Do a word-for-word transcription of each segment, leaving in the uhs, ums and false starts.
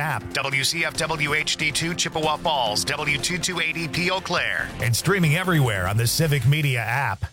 app, W C F W H D two Chippewa Falls, W two two eight zero P Eau Claire, and streaming everywhere on the Civic Media app.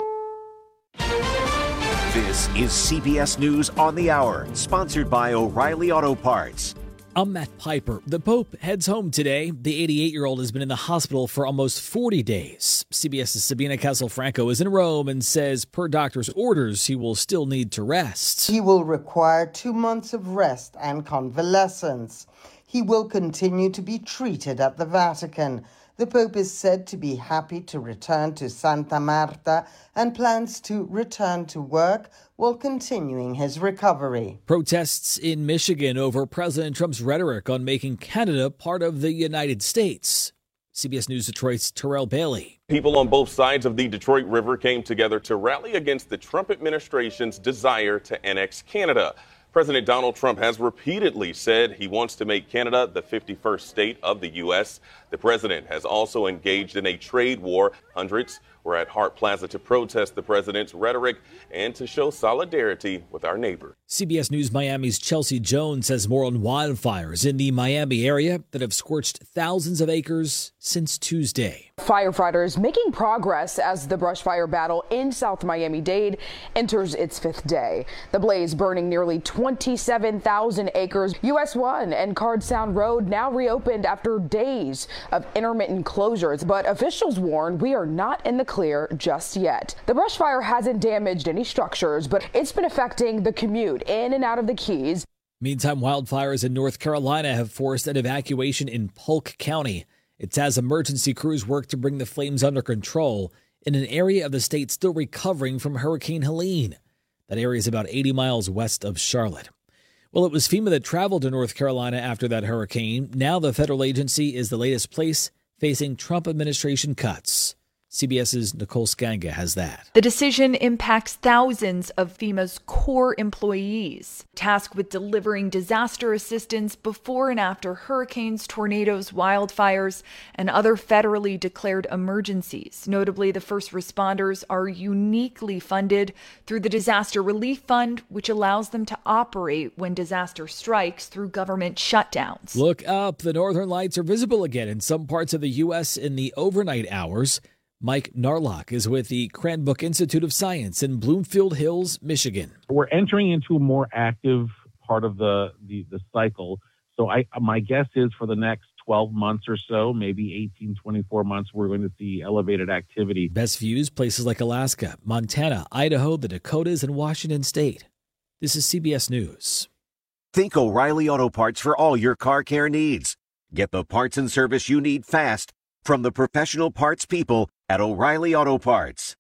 This is C B S News on the Hour, sponsored by O'Reilly Auto Parts. I'm Matt Piper. The Pope heads home today. The eighty-eight-year-old has been in the hospital for almost forty days. CBS's Sabina Castelfranco is in Rome and says per doctor's orders, he will still need to rest. He will require two months of rest and convalescence. He will continue to be treated at the Vatican. The Pope is said to be happy to return to Santa Marta and plans to return to work while continuing his recovery. Protests in Michigan over President Trump's rhetoric on making Canada part of the United States. C B S News Detroit's Terrell Bailey. People on both sides of the Detroit River came together to rally against the Trump administration's desire to annex Canada. President Donald Trump has repeatedly said he wants to make Canada the fifty-first state of the U S. The president has also engaged in a trade war. Hundreds were at Hart Plaza to protest the president's rhetoric and to show solidarity with our neighbor. C B S News Miami's Chelsea Jones has more on wildfires in the Miami area that have scorched thousands of acres since Tuesday. Firefighters making progress as the brush fire battle in South Miami-Dade enters its fifth day. The blaze burning nearly twenty-seven thousand acres. U S one and Card Sound Road now reopened after days of intermittent closures, but officials warn we are not in the clear just yet. The brush fire hasn't damaged any structures, but it's been affecting the commute in and out of the Keys. Meantime, wildfires in North Carolina have forced an evacuation in Polk County. It's as emergency crews work to bring the flames under control in an area of the state still recovering from Hurricane Helene. That area is about eighty miles west of Charlotte. Well, it was FEMA that traveled to North Carolina after that hurricane. Now the federal agency is the latest place facing Trump administration cuts. CBS's Nicole Skanga has that. The decision impacts thousands of FEMA's core employees, tasked with delivering disaster assistance before and after hurricanes, tornadoes, wildfires, and other federally declared emergencies. Notably, the first responders are uniquely funded through the Disaster Relief Fund, which allows them to operate when disaster strikes through government shutdowns. Look up. The northern lights are visible again in some parts of the U S in the overnight hours. Mike Narlock is with the Cranbrook Institute of Science in Bloomfield Hills, Michigan. We're entering into a more active part of the, the, the cycle. So I, my guess is for the next twelve months or so, maybe eighteen, twenty-four months, we're going to see elevated activity. Best views, places like Alaska, Montana, Idaho, the Dakotas, and Washington State. This is C B S News. Think O'Reilly Auto Parts for all your car care needs. Get the parts and service you need fast from the professional parts people at O'Reilly Auto Parts.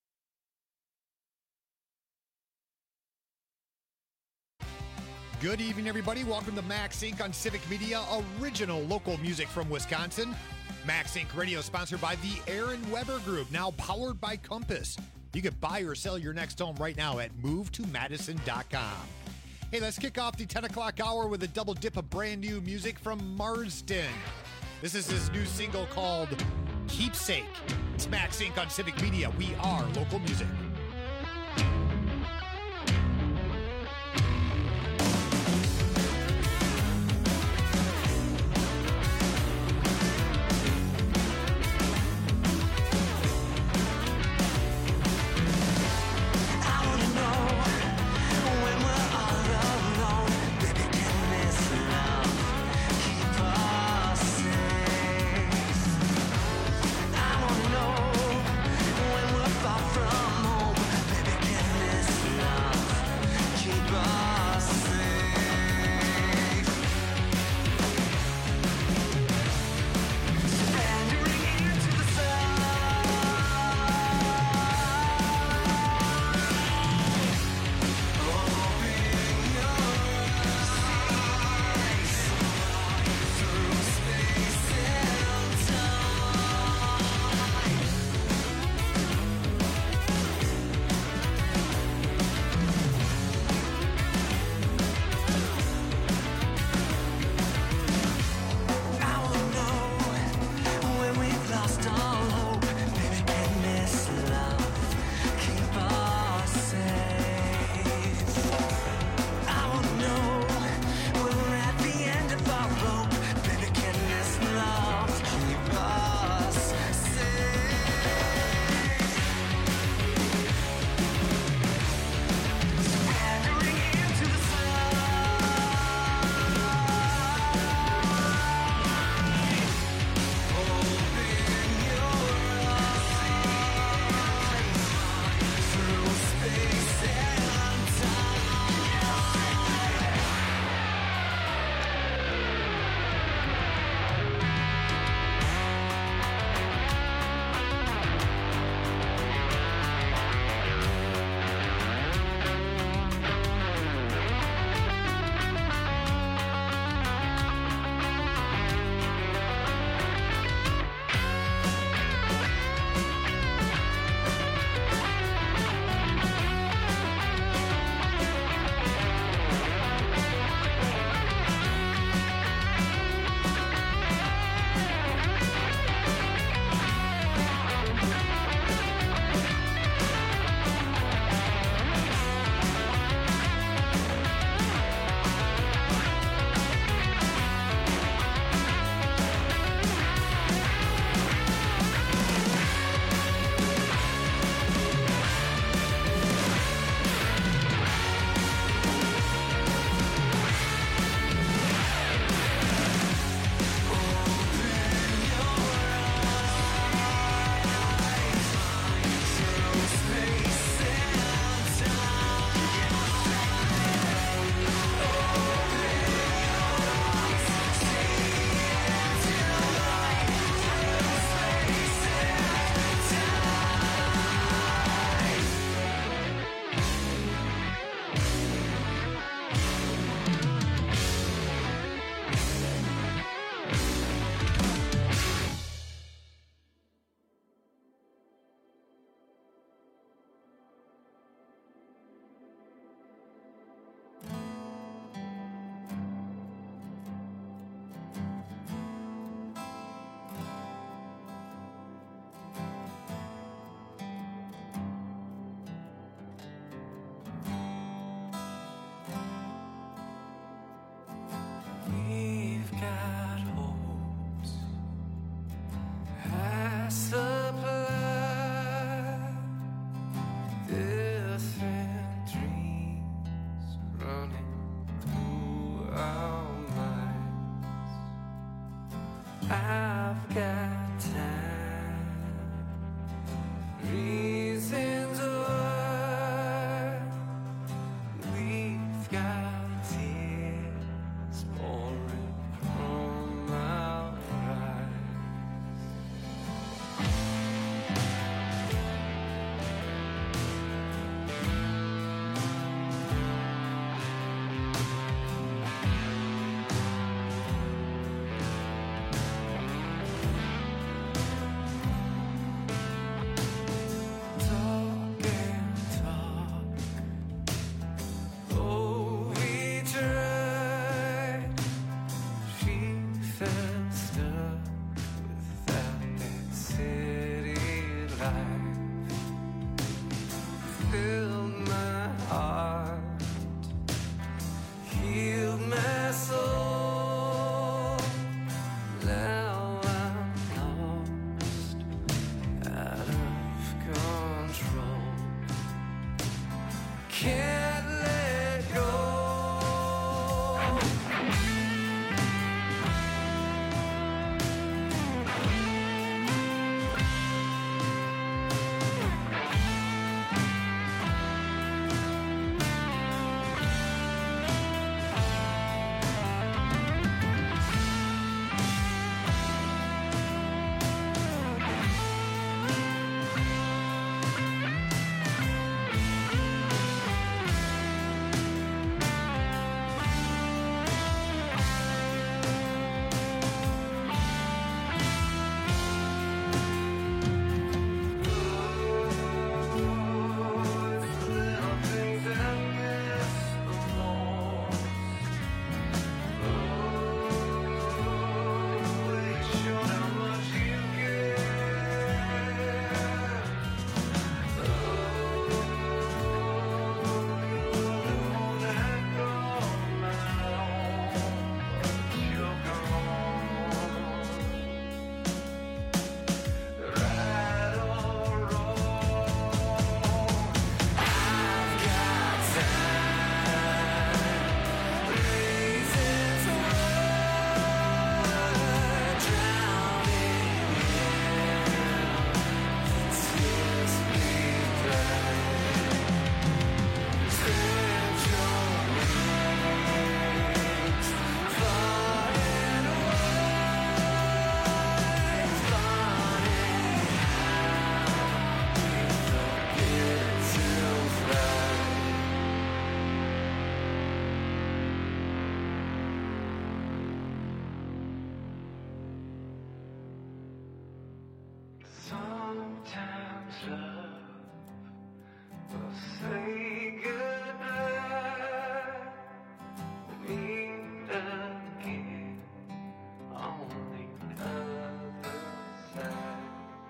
Good evening, everybody. Welcome to Max Incorporated on Civic Media, original local music from Wisconsin. Max Incorporated Radio sponsored by the Aaron Weber Group, now powered by Compass. You can buy or sell your next home right now at move to madison dot com. Hey, let's kick off the ten o'clock hour with a double dip of brand new music from Marsden. This is his new single called Keepsake. It's Max Incorporated on Civic Media. We are local music. From I've got time, reasons why we've got tears pouring from our eyes. Talk and talk, oh we tried. She felt stuck without that city life. Filled my heart, healed my soul. Now I'm lost, out of control. Can't let go. Sometimes love will say goodbye, meet again on the other side.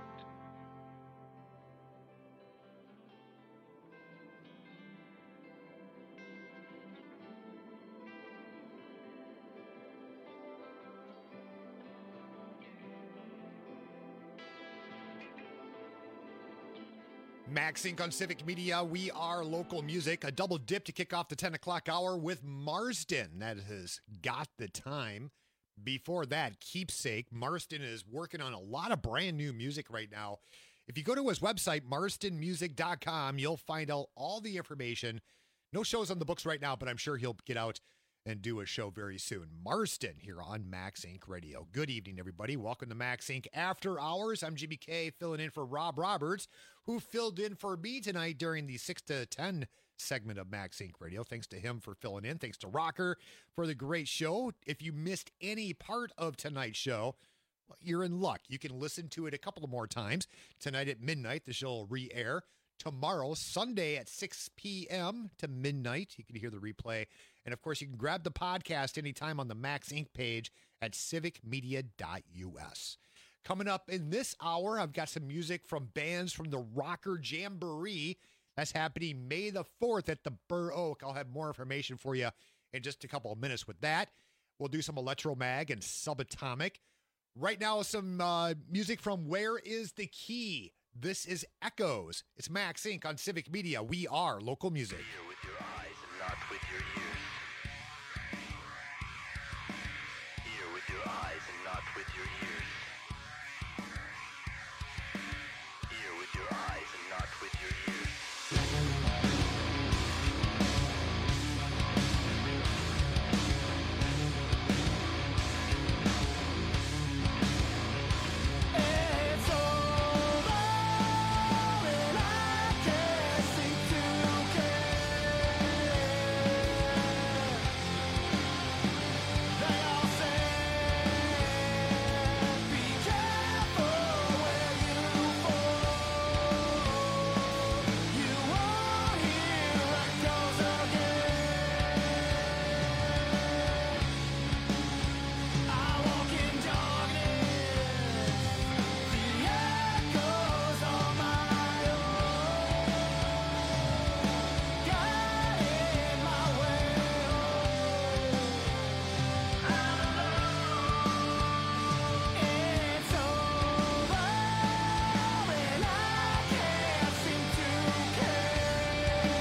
Max Inc on Civic Media. We are local music. A double dip to kick off the ten o'clock hour with Marsden. That has got the time. Before that, Keepsake. Marsden is working on a lot of brand new music right now. If you go to his website, marsden music dot com, you'll find out all the information. No shows on the books right now, but I'm sure he'll get out and do a show very soon. Marsden here on Max Inc Radio. Good evening, everybody. Welcome to Max Inc After Hours. I'm G B K, filling in for Rob Roberts, who filled in for me tonight during the six to ten segment of Max Inc Radio. Thanks to him for filling in. Thanks to Rocker for the great show. If you missed any part of tonight's show, well, you're in luck. You can listen to it a couple of more times. Tonight at midnight, the show will re-air. Tomorrow, Sunday at six p.m. to midnight, you can hear the replay. And, of course, you can grab the podcast anytime on the Max Inc page at civic media dot u s. Coming up in this hour, I've got some music from bands from the Rocker Jamboree. That's happening May the fourth at the Burr Oak. I'll have more information for you in just a couple of minutes with that. We'll do some Electro Mag and Subatomic. Right now, some uh, music from Where Is the Key? This is Echoes. It's Max Inc on Civic Media. We are local music. Hear with your eyes and not with your ears. Hear with your eyes and not with with your ears. Hear with your eyes and not with your ears. It's over and I can't seem to care. They all say, be careful where you fall. You won't hear echoes again. I walk in darkness, the echoes on my own, guiding my way home. I'm alone. It's over and I can't seem to care.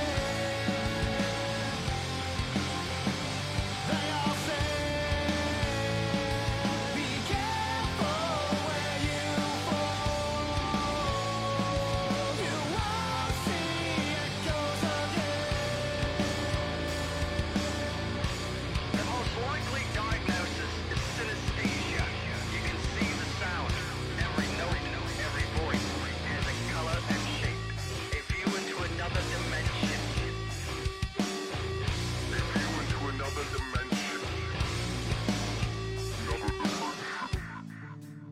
They all say, be careful where you fall. You won't see echoes again. The most likely diagnosis is synesthesia. You can see the sound. Every note, every voice has a color and shape. A view into another dimension. A view into another dimension. Another dimension.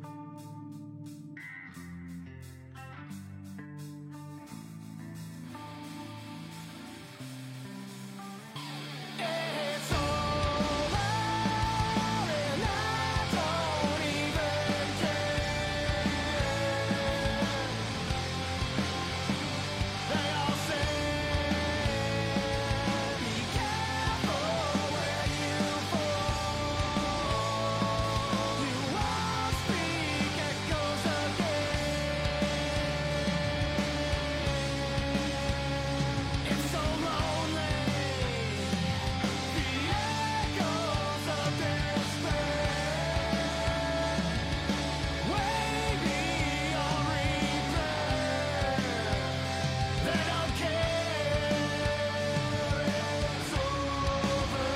It's over and I don't even care. They all say, be careful where you fall. You won't speak echoes again. It's so lonely. The echoes of despair, way beyond repair. They don't care. It's over.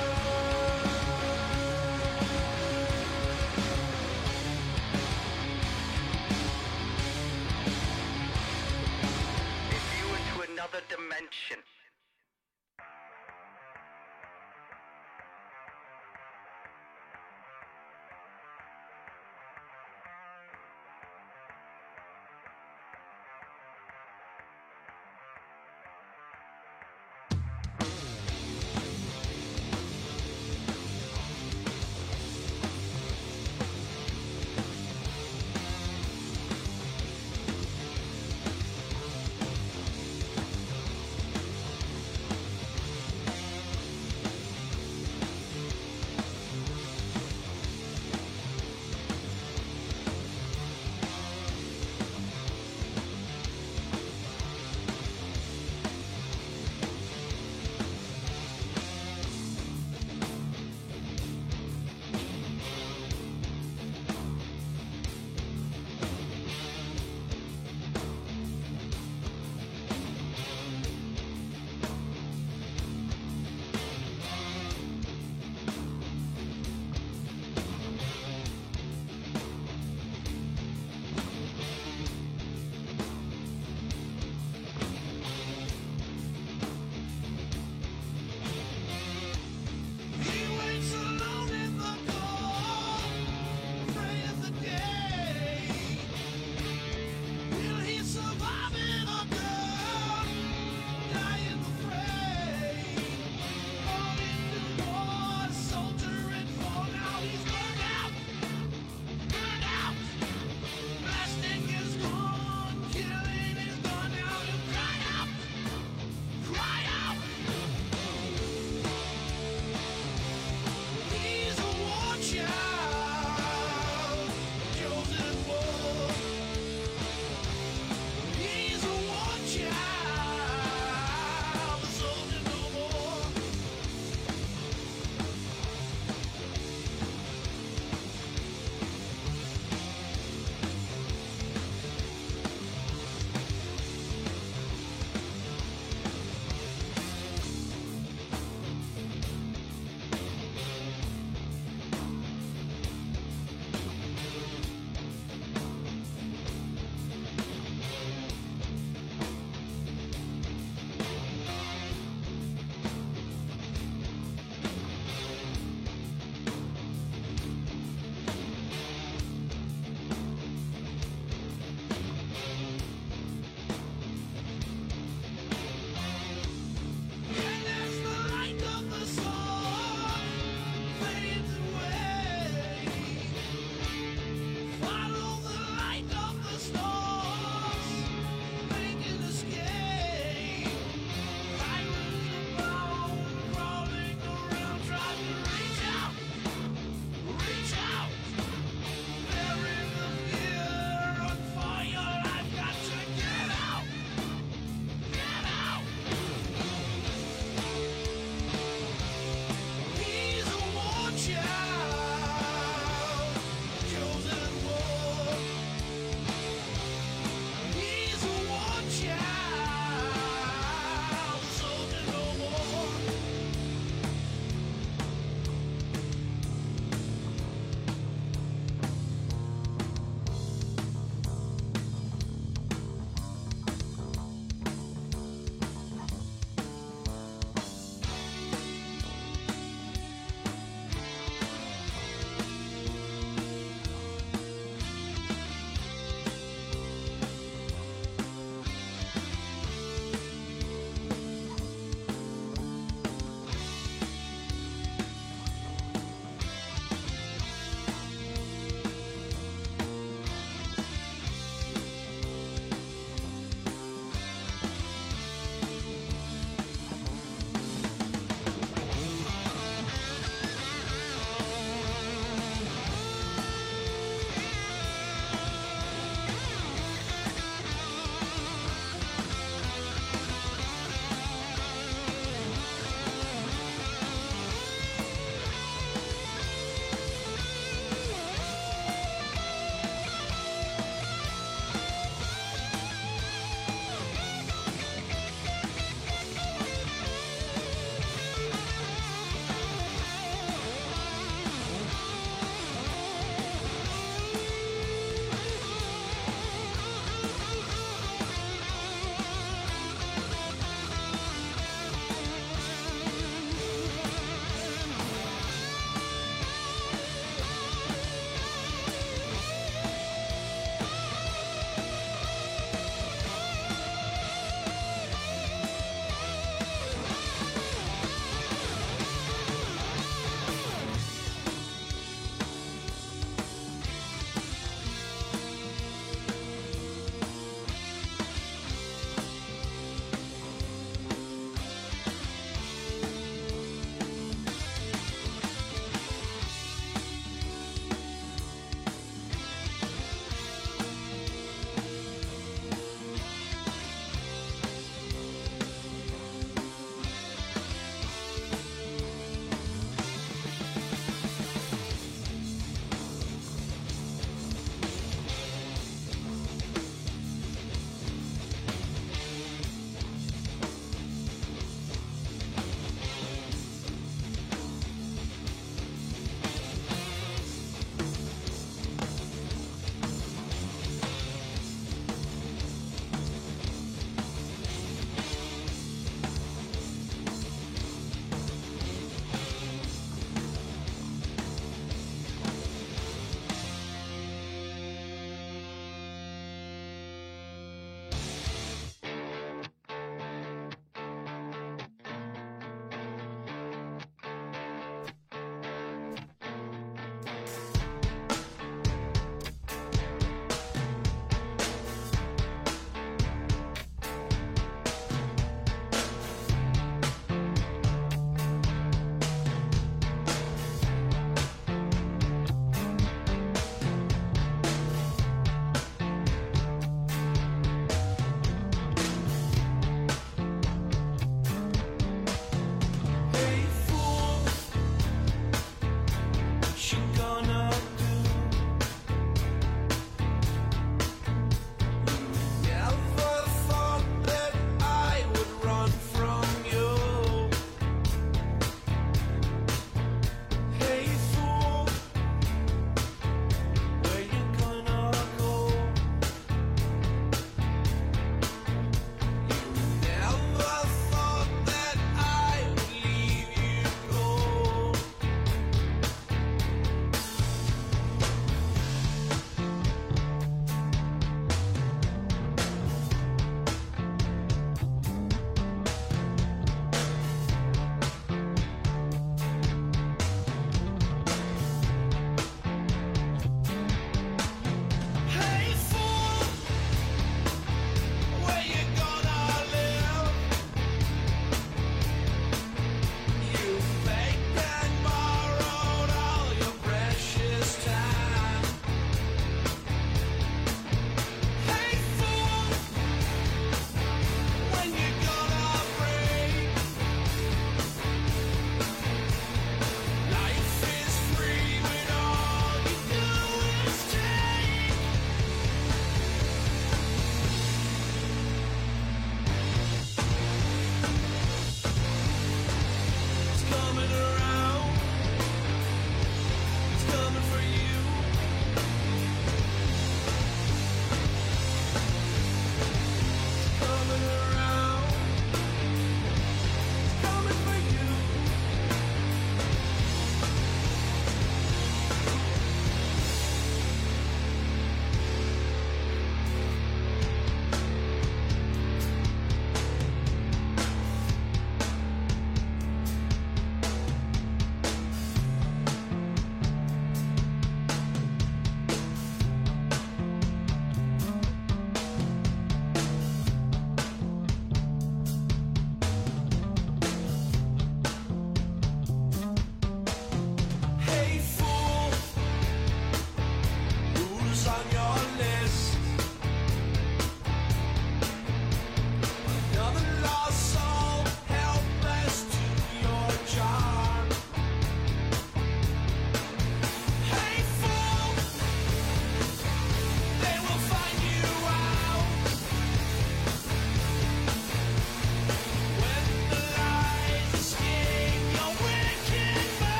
A view into another dimension.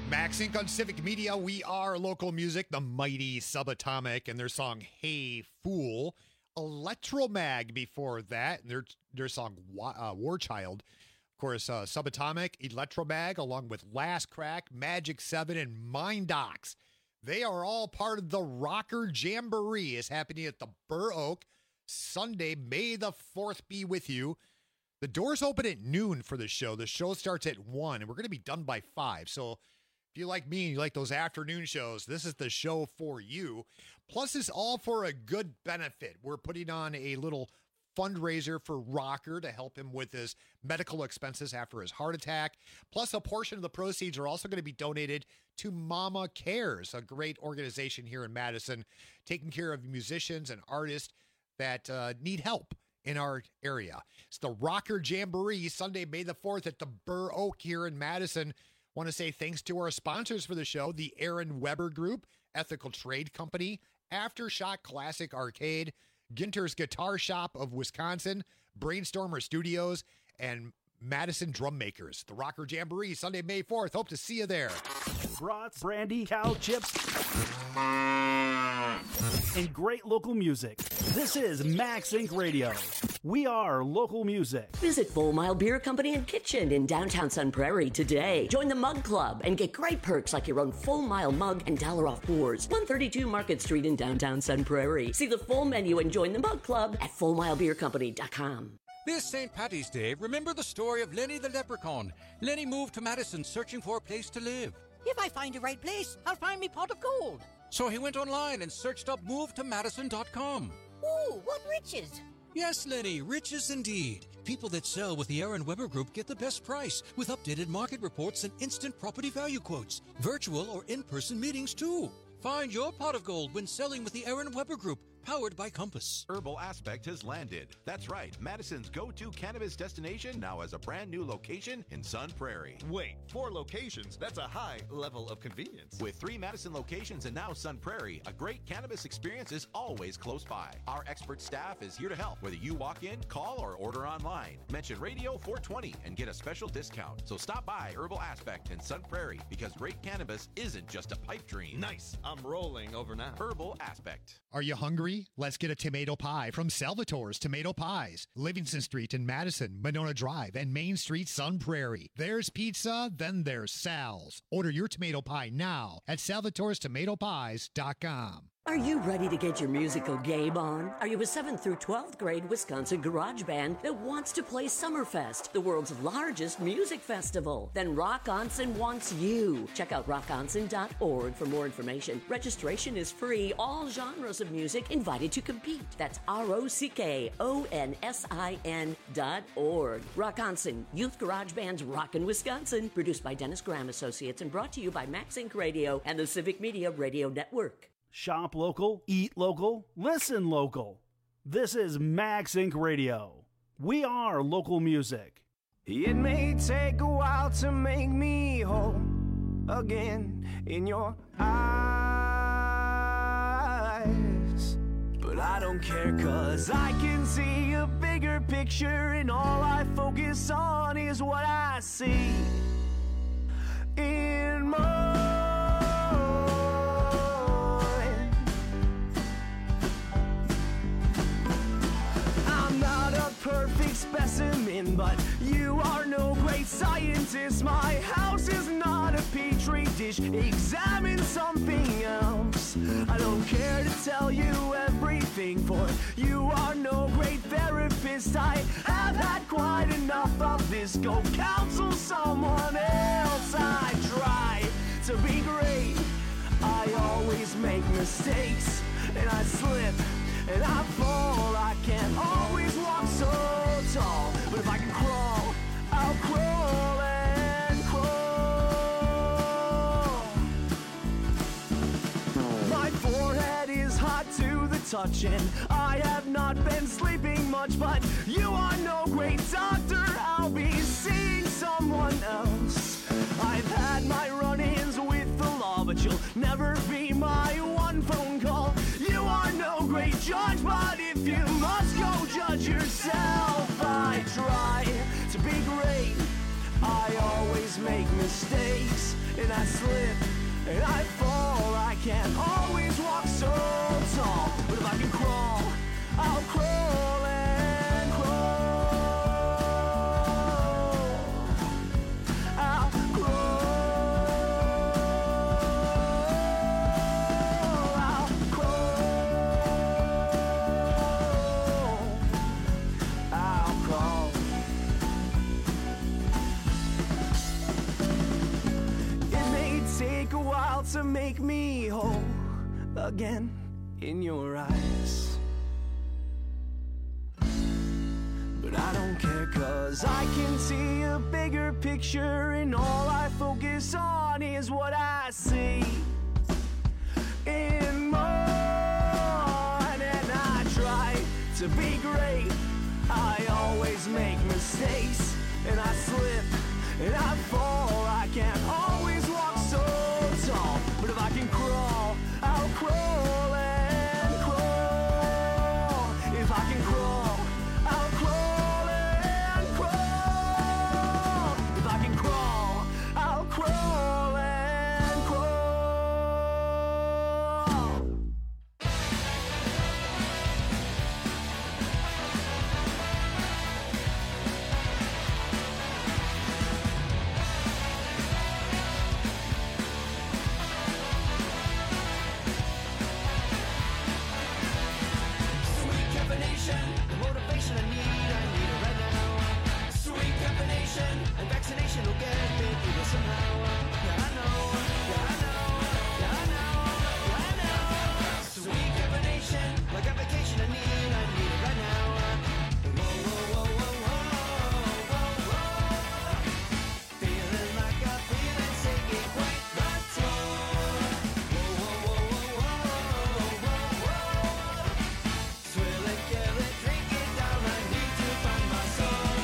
MaxInc on Civic Media. We are local music, the mighty Subatomic, and their song Hey Fool. Electromag before that, and their, their song uh, War Child. Of course, uh, Subatomic, Electromag, along with Last Crack, Magic seven, and Mindox. They are all part of the Rocker Jamboree. It's happening at the Burr Oak Sunday, May the fourth be with you. The doors open at noon for the show. The show starts at one, and we're going to be done by five. So if you like me and you like those afternoon shows, this is the show for you. Plus, it's all for a good benefit. We're putting on a little fundraiser for Rocker to help him with his medical expenses after his heart attack. Plus, a portion of the proceeds are also going to be donated to Mama Cares, a great organization here in Madison, taking care of musicians and artists that uh, need help in our area. It's the Rocker Jamboree, Sunday, May the fourth at the Burr Oak here in Madison. Want to say thanks to our sponsors for the show, the Aaron Weber Group, Ethical Trade Company, Aftershock Classic Arcade, Ginter's Guitar Shop of Wisconsin, Brainstormer Studios, and Madison Drum Makers. The Rocker Jamboree, Sunday, May fourth. Hope to see you there. Brats, brandy, cow chips, and great local music. This is MaxInc Radio. We are local music. Visit Full Mile Beer Company and Kitchen in downtown Sun Prairie today. Join the Mug Club and get great perks like your own Full Mile mug and dollar off pours. one thirty-two Market Street in downtown Sun Prairie. See the full menu and join the Mug Club at full mile beer company dot com. This Saint Patty's Day, remember the story of Lenny the Leprechaun. Lenny moved to Madison searching for a place to live. If I find the right place, I'll find me pot of gold. So he went online and searched up move to madison dot com. Ooh, what riches! Yes, Lenny, riches indeed. People that sell with the Aaron Weber Group get the best price with updated market reports and instant property value quotes. Virtual or in-person meetings, too. Find your pot of gold when selling with the Aaron Weber Group, powered by Compass. Herbal Aspect has landed. That's right. Madison's go-to cannabis destination now has a brand new location in Sun Prairie. Wait, four locations? That's a high level of convenience. With three Madison locations and now Sun Prairie, a great cannabis experience is always close by. Our expert staff is here to help, whether you walk in, call, or order online. Mention Radio four twenty and get a special discount. So stop by Herbal Aspect in Sun Prairie because great cannabis isn't just a pipe dream. Nice. I'm rolling over now. Herbal Aspect. Are you hungry? Let's get a tomato pie from Salvatore's Tomato Pies. Livingston Street in Madison, Monona Drive, and Main Street, Sun Prairie. There's pizza, then there's Sal's. Order your tomato pie now at salvatores tomato pies dot com. Are you ready to get your musical game on? Are you a seventh through twelfth grade Wisconsin garage band that wants to play Summerfest, the world's largest music festival? Then Rock Onsen wants you. Check out rock onsen dot org for more information. Registration is free. All genres of music invited to compete. That's R O C K O N S I N dot org. Rock Onsen, Youth Garage Band's Rockin' Wisconsin. Produced by Dennis Graham Associates and brought to you by MaxInc Radio and the Civic Media Radio Network. Shop local, eat local, listen local. This is MaxInc Radio. We are local music. It may take a while to make me whole again in your eyes, but I don't care 'cause I can see a bigger picture and all I focus on is what I see in my. Perfect specimen, but you are no great scientist. My house is not a petri dish. Examine something else. I don't care to tell you everything, for you are no great therapist. I have had quite enough of this. Go counsel someone else. I try to be great. I always make mistakes, and I slip and I fall. I can't always walk so tall, but if I can crawl, I'll crawl and crawl. My forehead is hot to the touch, and I have not been sleeping much, but you are no great doctor. I'll be seeing someone else. I've had my run-ins with the law, but you'll never be my one phone call. You are no great judge, but if you must go judge yourself, I try to be great. I always make mistakes, and I slip and I fall. I can't always walk so tall, but if I can crawl, I'll crawl and crawl. I'll crawl. I'll crawl. I'll crawl. It may take a while to make me whole again in your eyes, but I don't care, 'cause I can see a bigger picture, and all I focus on is what I see in mine. And I try to be great, I always make mistakes, and I slip and I fall. I can't always walk so tall, but if I can crawl, I'll crawl and crawl. If I can crawl, I'll crawl and crawl. If I can crawl, I'll crawl and crawl. Sweet combination, the motivation I need, I need it right now. Sweet combination, and vaccination will get me through this somehow. Yeah, I know, yeah, I know, yeah, I know, yeah, I know. Sweet combination, like a vacation I need, I need it right now. Whoa, whoa, whoa, whoa, whoa, whoa, whoa. Feeling like a feeling, taking quite the toll. Whoa, whoa, whoa, whoa, whoa, whoa, whoa. Swill it, kill it, drink it down, I need to find my soul.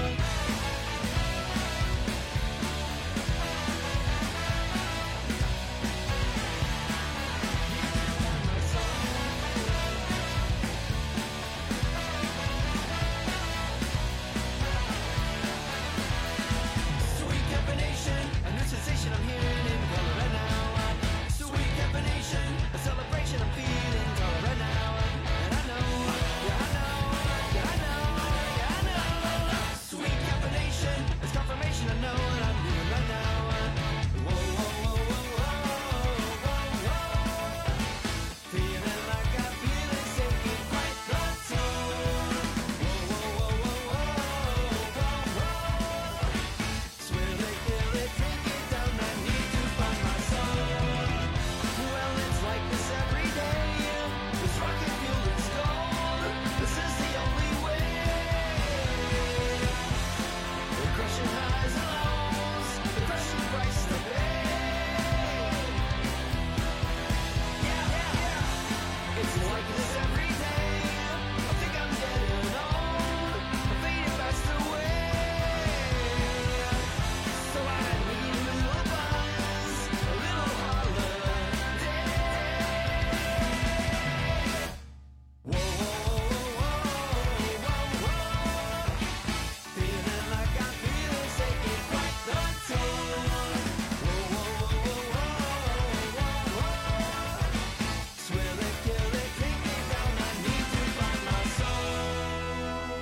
Sweet combination, a new sensation I'm hearing in color right now. Sweet combination, a celebration I'm feeling color right now. And I know, yeah I know, yeah I know, yeah I know. Sweet combination, it's confirmation I know what I'm doing right now. Whoa, whoa, whoa, whoa, whoa, whoa, whoa. Feeling like I feel it, taking quite the toll. Whoa, whoa, whoa, whoa, whoa, whoa, whoa. Swill it, kill it, drink it down, I need to find my soul. Well, it's like this every day. This rocket fuel is gold. This is the only way. The crushing highs and lows, the crushing price to pay. Yeah, yeah, yeah. It's like this every day. I think I'm getting old. I'm fading fast away. So I need a little buzz, a little holiday. Whoa, whoa, whoa, whoa, whoa. Feeling like I feel it, taking quite the toll. Whoa, whoa, whoa, whoa, whoa, whoa. Swill it, kill it, drink it down, I need to find my soul.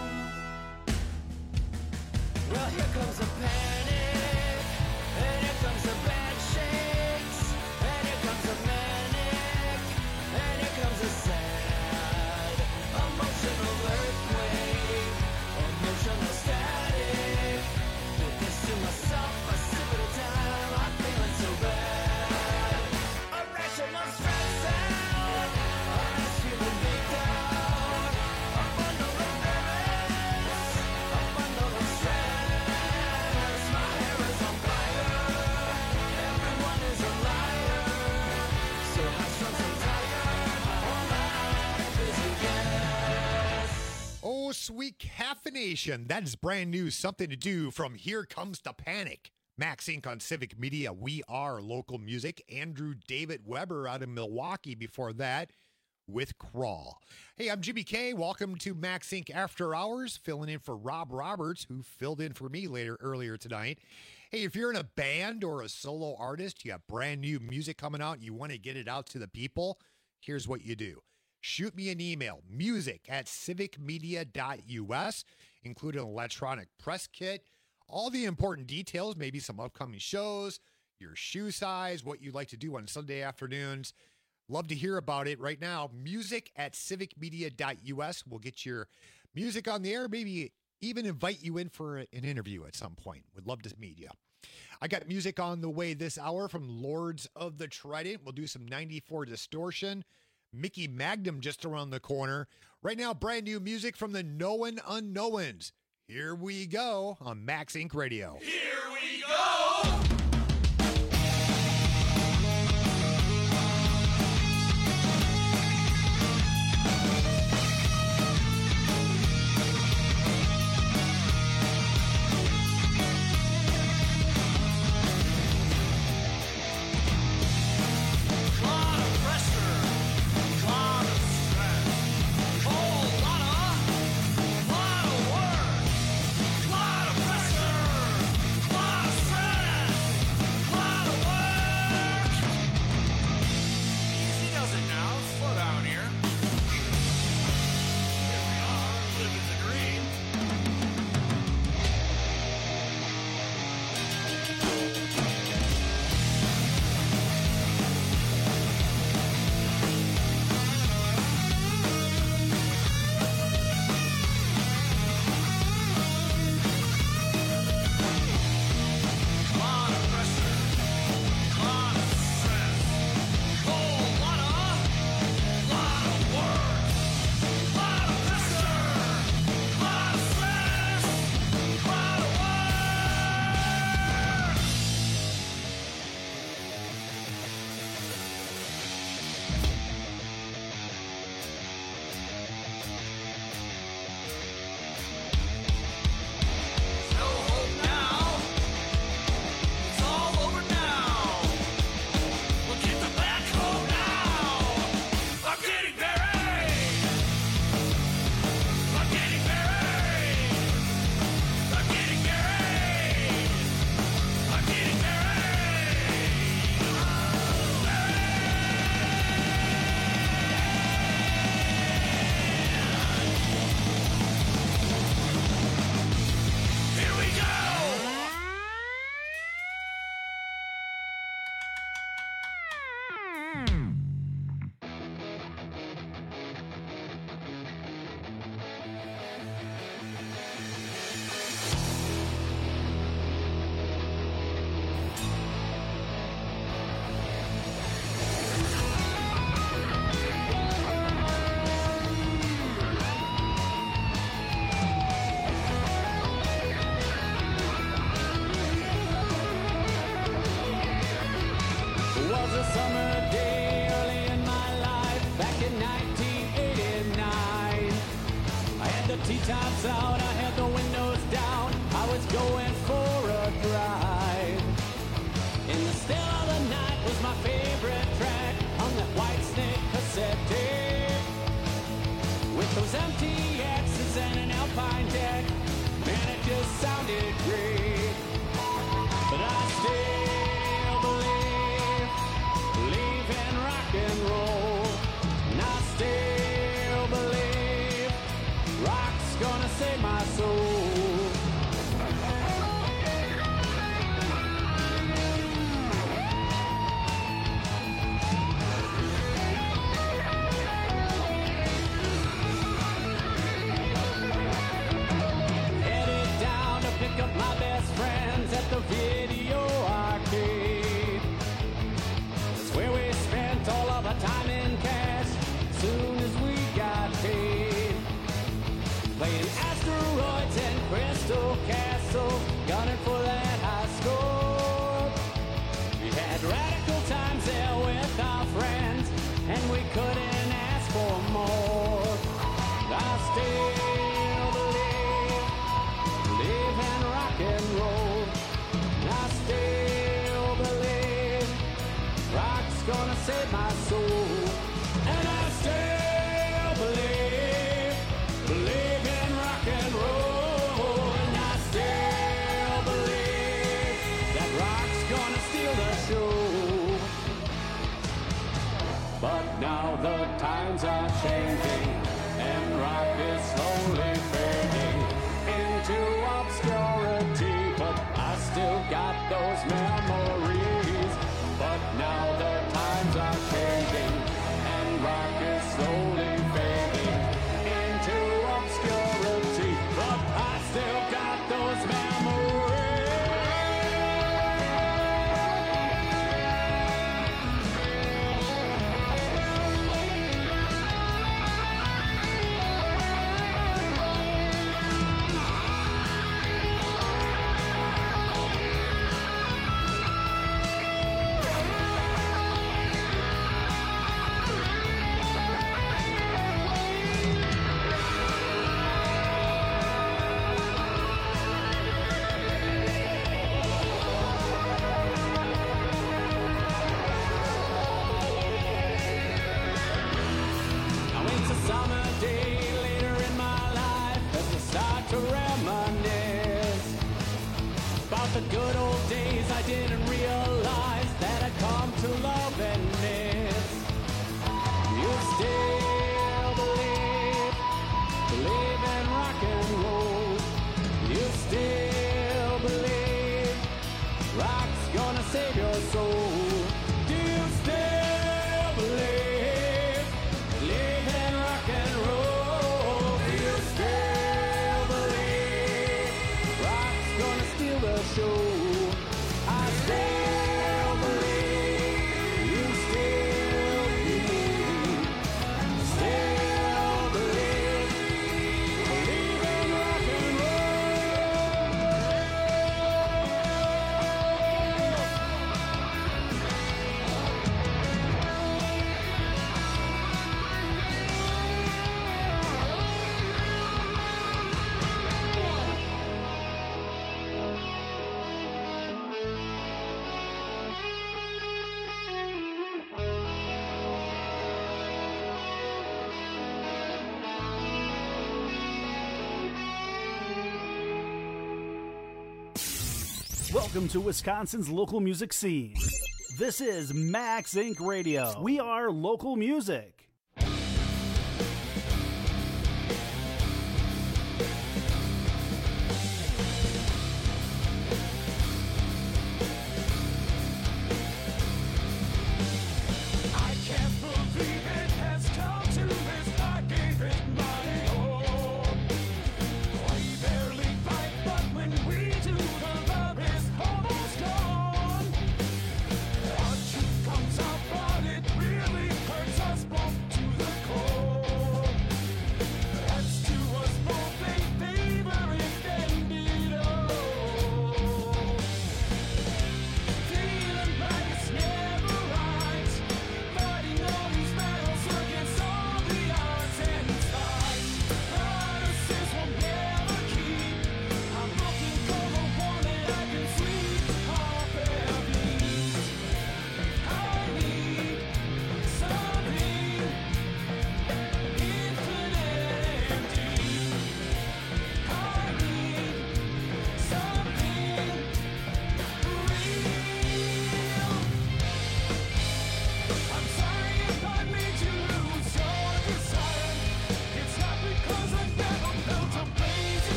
Well, here comes a panic, and here comes a bad shakes, and here comes a manic, and here comes a sad, emotional earthquake, emotional static. Put this to myself, a sip at a time, I'm feeling so bad. Irrational stress out, a nice feeling big down, a bundle of nervous, a bundle of stress. My hair is on fire, everyone is a liar. So high strung, so tired, my whole life is a guess. Oh, sweet caffeination. That is brand new. Something to do from Here Comes the Panic. Max Inc on Civic Media. We are local music. Andrew David Weber out of Milwaukee before that with Crawl. Hey, I'm Jimmy K. Welcome to Max Inc After Hours, filling in for Rob Roberts, who filled in for me later earlier tonight. Hey, if you're in a band or a solo artist, you got brand new music coming out and you want to get it out to the people, here's what you do. Shoot me an email, music at civic media dot U S, include an electronic press kit, all the important details, maybe some upcoming shows, your shoe size, what you'd like to do on Sunday afternoons. Love to hear about it right now. Music at civic media dot U S. We'll get your music on the air, maybe even invite you in for an interview at some point. Would love to meet you. I got music on the way this hour from Lords of the Trident. We'll do some ninety-four Distortion. Mickey Magnum just around the corner. Right now, brand new music from the Known Unknowns. Here we go on Max Inc Radio. Here we go! Tops out, I had the windows down, I was going for a drive. In the still of the night was my favorite track on that White Snake cassette tape. With those M T X's and an Alpine deck, man, it just sounded great. But I still believe, believe in rock and roll. And I still believe rock's gonna save my soul. Headed down to pick up my best friends at the video arcade. That's where we spent all of our time in cash soon as we got paid. Playing asteroids and Crystal Castle, gunning for that high score. We had radical times there with our friends, and we couldn't ask for more. I still believe, believe in rock and roll. I still believe rock's gonna save my soul. And I still show. But now the times are changing, and rock is slowly fading into obscurity. But I still got those memories. But now the times are changing, and rock is slowly fading into obscurity. But I still got those memories. The good old days, I didn't realize that I'd come to love and miss. You still believe, believe in rock and roll. You still believe rock's gonna save your soul. Do you still believe, believe in rock and roll? Do you still believe rock's gonna steal the show? I still believe, you still believe, still believe, believe in rock and Welcome to Wisconsin's local music scene. This is Max Incorporated. Radio. We are local music. Comes up, but it really hurts us both.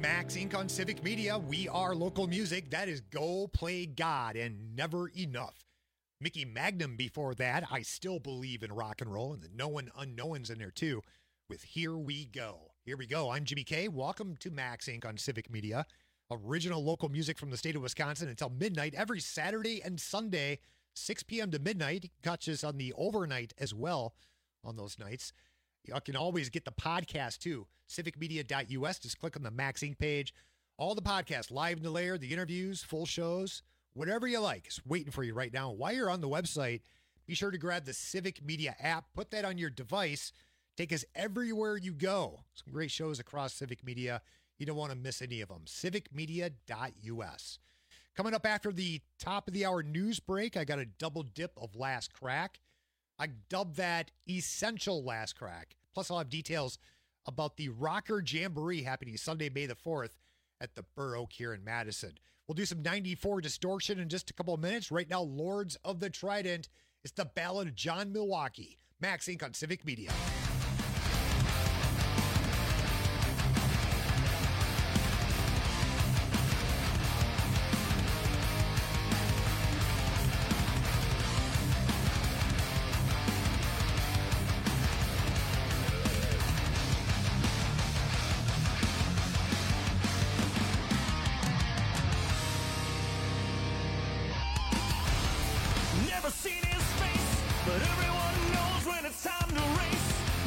Max Incorporated on Civic Media. We are local music. That is Go Play God and Never Enough. Mickey Magnum before that. I Still Believe in Rock and Roll, and the Known Unknowns in there too with Here We Go. Here we go. I'm Jimmy K. Welcome to Max Incorporated on Civic Media. Original local music from the state of Wisconsin until midnight every Saturday and Sunday, six p.m. to midnight. You can catch us on the overnight as well on those nights. You can always get the podcast too. civic media dot u s. Just click on the Max Incorporated page. All the podcasts, Live in the Lair, the interviews, full shows, whatever you like is waiting for you right now. While you're on the website, be sure to grab the Civic Media app. Put that on your device. Take us everywhere you go. Some great shows across Civic Media. You don't want to miss any of them. civic media dot u s. Coming up after the top of the hour news break, I got a double dip of Last Crack. I dubbed that Essential Last Crack. Plus, I'll have details about the Rocker Jamboree happening Sunday, May the fourth at the Burr Oak here in Madison. We'll do some ninety-four Distortion in just a couple of minutes. Right now, Lords of the Trident. It's the Ballad of John Milwaukee. Max Incorporated on Civic Media. Never seen his face, but everyone knows when it's time to race.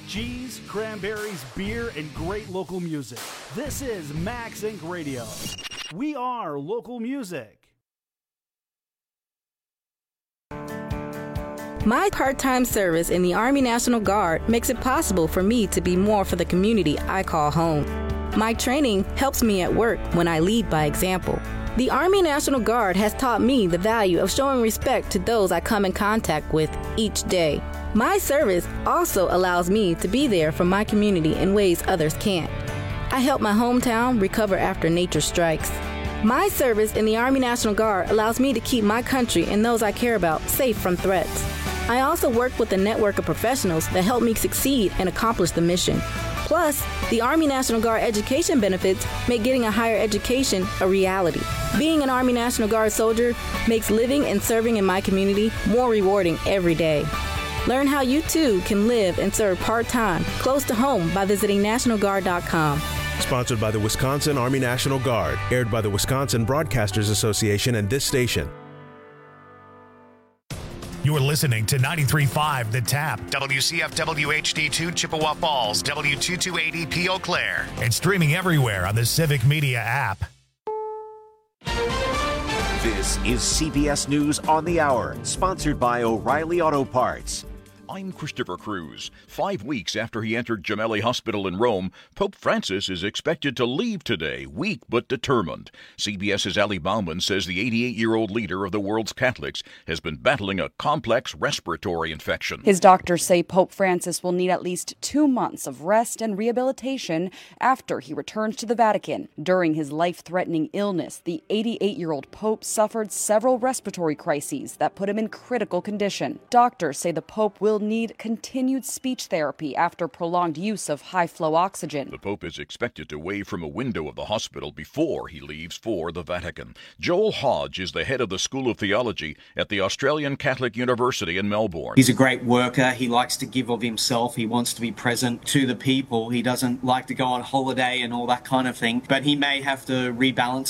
cheese, cranberries, beer, and great local music. This is Max Incorporated. Radio. We are local music. My part-time service in the Army National Guard makes it possible for me to be more for the community I call home. My training helps me at work when I lead by example. The Army National Guard has taught me the value of showing respect to those I come in contact with each day. My service also allows me to be there for my community in ways others can't. I help my hometown recover after nature strikes. My service in the Army National Guard allows me to keep my country and those I care about safe from threats. I also work with a network of professionals that help me succeed and accomplish the mission. Plus, the Army National Guard education benefits make getting a higher education a reality. Being an Army National Guard soldier makes living and serving in my community more rewarding every day. Learn how you too can live and serve part-time close to home by visiting national guard dot com. Sponsored by the Wisconsin Army National Guard. Aired by the Wisconsin Broadcasters Association and this station. You're listening to ninety-three point five The Tap, W C F W H D two Chippewa Falls, W two two eight zero P Eau Claire, and streaming everywhere on the Civic Media app. This is C B S News on the Hour, sponsored by O'Reilly Auto Parts. I'm Christopher Cruz. Five weeks after he entered Gemelli Hospital in Rome, Pope Francis is expected to leave today, weak but determined. CBS's Ali Bauman says the eighty-eight-year-old leader of the world's Catholics has been battling a complex respiratory infection. His doctors say Pope Francis will need at least two months of rest and rehabilitation after he returns to the Vatican. During his life-threatening illness, the eighty-eight-year-old Pope suffered several respiratory crises that put him in critical condition. Doctors say the Pope will need continued speech therapy after prolonged use of high-flow oxygen. The Pope is expected to wave from a window of the hospital before he leaves for the Vatican. Joel Hodge is the head of the School of Theology at the Australian Catholic University in Melbourne. He's a great worker. He likes to give of himself. He wants to be present to the people. He doesn't like to go on holiday and all that kind of thing, but he may have to rebalance